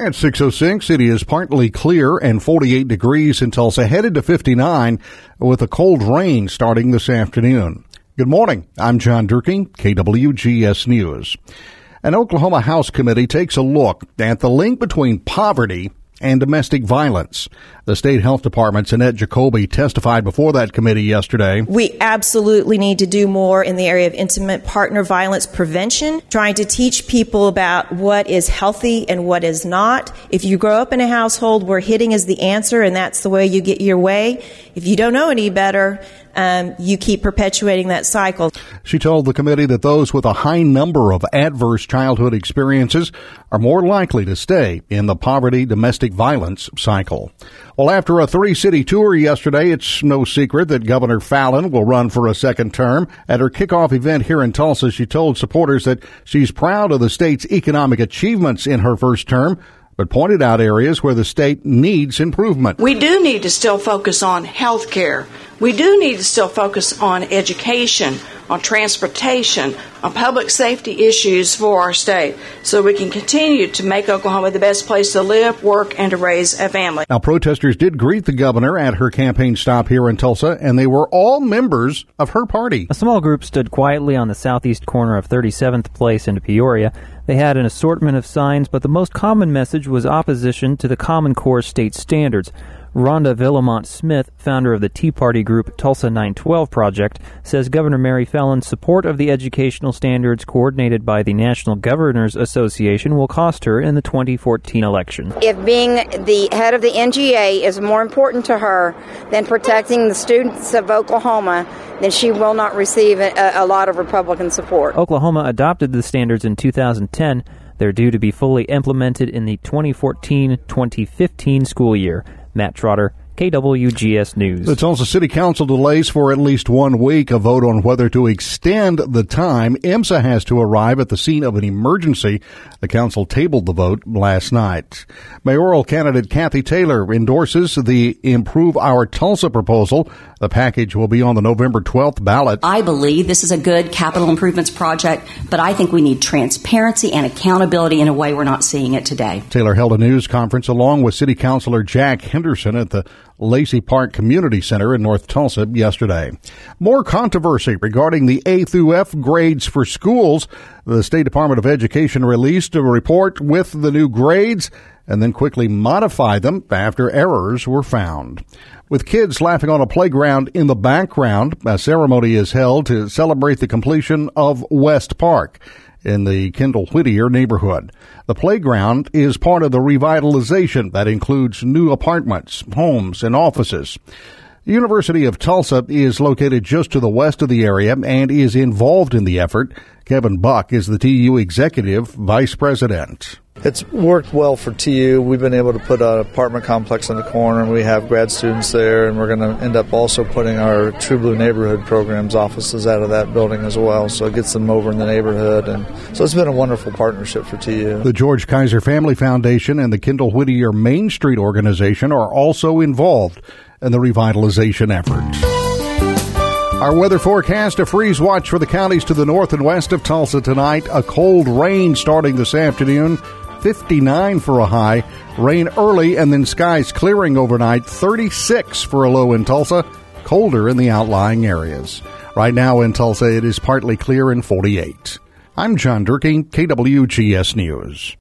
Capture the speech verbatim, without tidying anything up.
At six oh six, it is partly clear and forty-eight degrees in Tulsa, headed to fifty-nine with a cold rain starting this afternoon. Good morning. I'm John Durkee, K W G S News. An Oklahoma House committee takes a look at the link between poverty and domestic violence. The state health department's Annette Jacoby testified before that committee yesterday. We absolutely need to do more in the area of intimate partner violence prevention, trying to teach people about what is healthy and what is not. If you grow up in a household where hitting is the answer and that's the way you get your way, if you don't know any better, um, you keep perpetuating that cycle. She told the committee that those with a high number of adverse childhood experiences are more likely to stay in the poverty domestic violence cycle. Well, after a three-city tour yesterday, it's no secret that Governor Fallin will run for a second term. At her kickoff event here in Tulsa, she told supporters that she's proud of the state's economic achievements in her first term, but pointed out areas where the state needs improvement. We do need to still focus on health care. We do need to still focus on education, on transportation, on public safety issues for our state, so we can continue to make Oklahoma the best place to live, work, and to raise a family. Now, protesters did greet the governor at her campaign stop here in Tulsa, and they were all members of her party. A small group stood quietly on the southeast corner of thirty-seventh Place in Peoria. They had an assortment of signs, but the most common message was opposition to the Common Core state standards. Rhonda Villamont Smith, founder of the Tea Party group Tulsa nine twelve Project, says Governor Mary Fallon's support of the educational standards coordinated by the National Governors Association will cost her in the twenty fourteen election. If being the head of the N G A is more important to her than protecting the students of Oklahoma, then she will not receive a, a lot of Republican support. Oklahoma adopted the standards in two thousand ten. They're due to be fully implemented in the twenty fourteen twenty fifteen school year. Matt Trotter, K W G S News. The Tulsa City Council delays for at least one week a vote on whether to extend the time IMSA has to arrive at the scene of an emergency. The council tabled the vote last night. Mayoral candidate Kathy Taylor endorses the Improve Our Tulsa proposal. The package will be on the November twelfth ballot. I believe this is a good capital improvements project, but I think we need transparency and accountability in a way we're not seeing it today. Taylor held a news conference along with City Councilor Jack Henderson at the Lacey Park Community Center in North Tulsa yesterday. More controversy regarding the A through F grades for schools. The State Department of Education released a report with the new grades and then quickly modified them after errors were found. With kids laughing on a playground in the background, a ceremony is held to celebrate the completion of West Park in the Kendall Whittier neighborhood. The playground is part of the revitalization that includes new apartments, homes, and offices. The University of Tulsa is located just to the west of the area and is involved in the effort. Kevin Buck is the T U Executive Vice President. It's worked well for T U. We've been able to put an apartment complex in the corner, and we have grad students there, and we're going to end up also putting our True Blue Neighborhood Programs offices out of that building as well, so it gets them over in the neighborhood. And so it's been a wonderful partnership for T U. The George Kaiser Family Foundation and the Kendall Whittier Main Street Organization are also involved in the revitalization effort. Our weather forecast, a freeze watch for the counties to the north and west of Tulsa tonight. A cold rain starting this afternoon, fifty-nine for a high. Rain early and then skies clearing overnight, thirty-six for a low in Tulsa. Colder in the outlying areas. Right now in Tulsa, it is partly clear and forty-eight. I'm John Durkee, K W G S News.